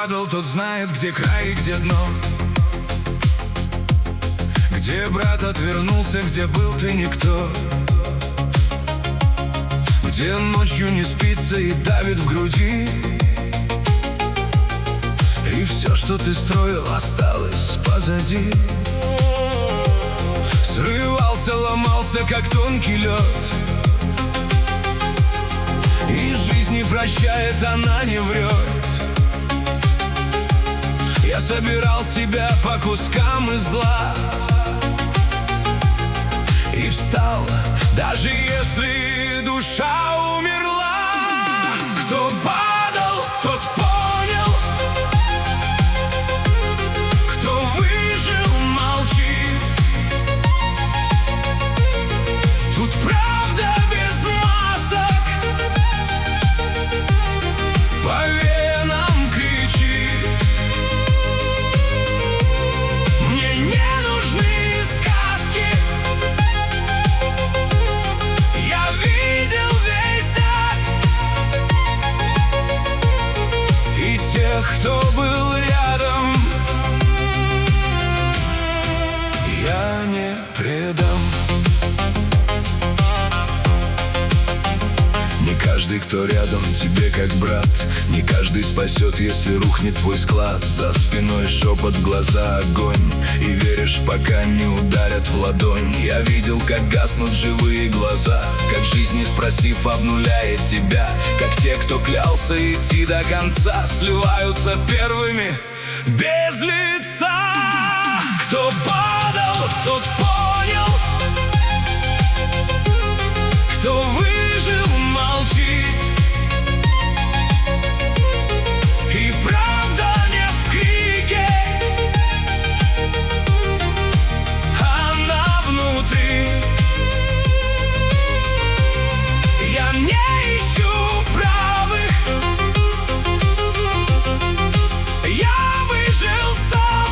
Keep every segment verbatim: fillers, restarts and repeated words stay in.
падал, тот знает, где край и где дно. Где брат отвернулся, где был ты никто. Где ночью не спится и давит в груди. И все, что ты строил, осталось позади. Срывался, ломался, как тонкий лед. И жизнь не прощает, она не врет. Я собирал себя по кускам из зла и встал, даже если душа умерла. Кто падал, тот понял. Кто выжил, молчит. Тут правда без масок по венам кричит. Мне не нужны сказки. Я видел весь ад и тех, кто был рядом, я не предам. Не каждый, кто рядом, тебе как брат. Не каждый спасет, если рухнет твой склад. За спиной шепот, глаза огонь. И веришь, пока не ударят в ладонь. Я видел, как гаснут живые глаза, как жизнь, не спросив, обнуляет тебя. Как те, кто клялся идти до конца, сливаются первыми без лица. Кто падал, тот понял. Кто выжил, молчит. И правда не в крике, она внутри. Я не ищу правых, я выжил сам.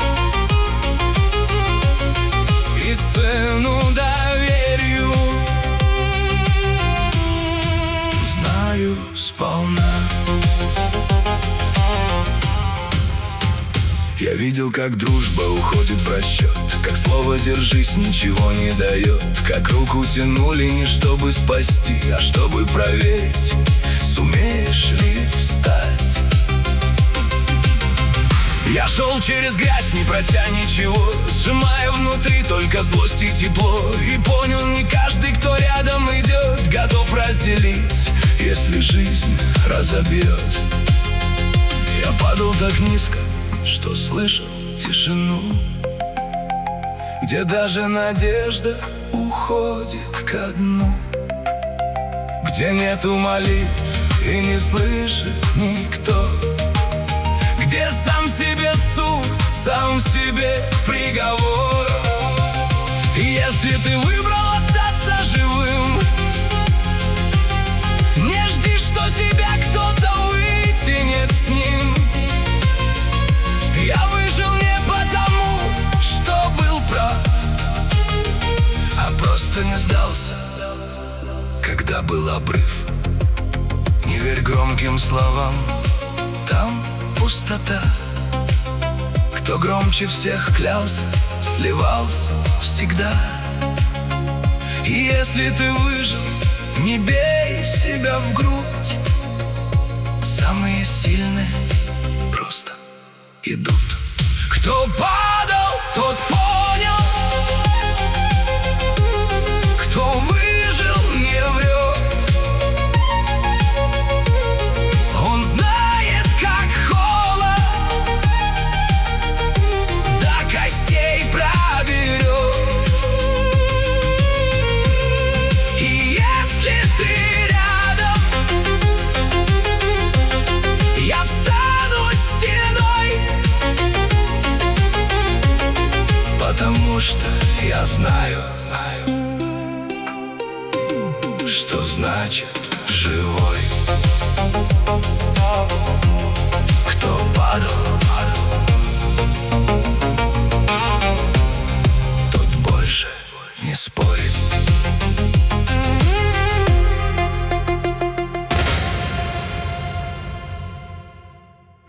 И цену доверию знаю сполна. Я видел, как дружба уходит в расчет, как слово «держись» ничего не дает, как руку тянули не чтобы спасти, а чтобы проверить, сумеешь ли встать. Я шел через грязь, не прося ничего, сжимая внутри только злость и тепло. И понял, не каждый, кто рядом идет, готов разделить, если жизнь разобьет. Я падал так низко, что слышал тишину, где даже надежда уходит ко дну, где нету молитв и не слышит никто, где сам себе суд, сам себе приговор. И если ты выбрал остаться живым, не жди, что тебя кто-то вытянет с ним. Я выжил не потому, что был прав, а просто не сдался, когда был обрыв. Не верь громким словам, там пустота. Кто громче всех клялся, сливался всегда. И если ты выжил, не бей себя в грудь. Самые сильные просто идут. Кто падал, тот понял. Кто выжил, не врет. Он знает, как холод до костей проберет. И если ты рядом, я встану стеной, потому что я знаю, что значит живой.